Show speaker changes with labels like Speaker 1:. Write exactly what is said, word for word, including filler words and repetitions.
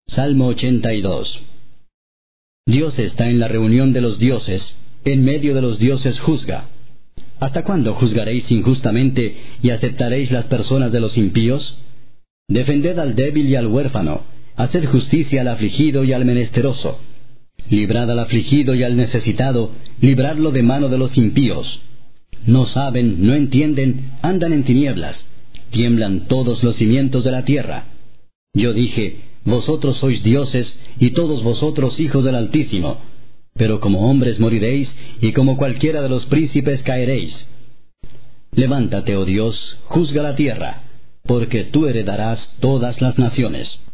Speaker 1: Salmo ochenta y dos. Dios está en la reunión de los dioses, en medio de los dioses juzga. ¿Hasta cuándo juzgaréis injustamente y aceptaréis las personas de los impíos? Defended al débil y al huérfano, haced justicia al afligido y al menesteroso. Librad al afligido y al necesitado, libradlo de mano de los impíos. No saben, no entienden, andan en tinieblas, tiemblan todos los cimientos de la tierra. Yo dije, vosotros sois dioses, y todos vosotros hijos del Altísimo. Pero como hombres moriréis, y como cualquiera de los príncipes caeréis. Levántate, oh Dios, juzga la tierra, porque tú heredarás todas las naciones.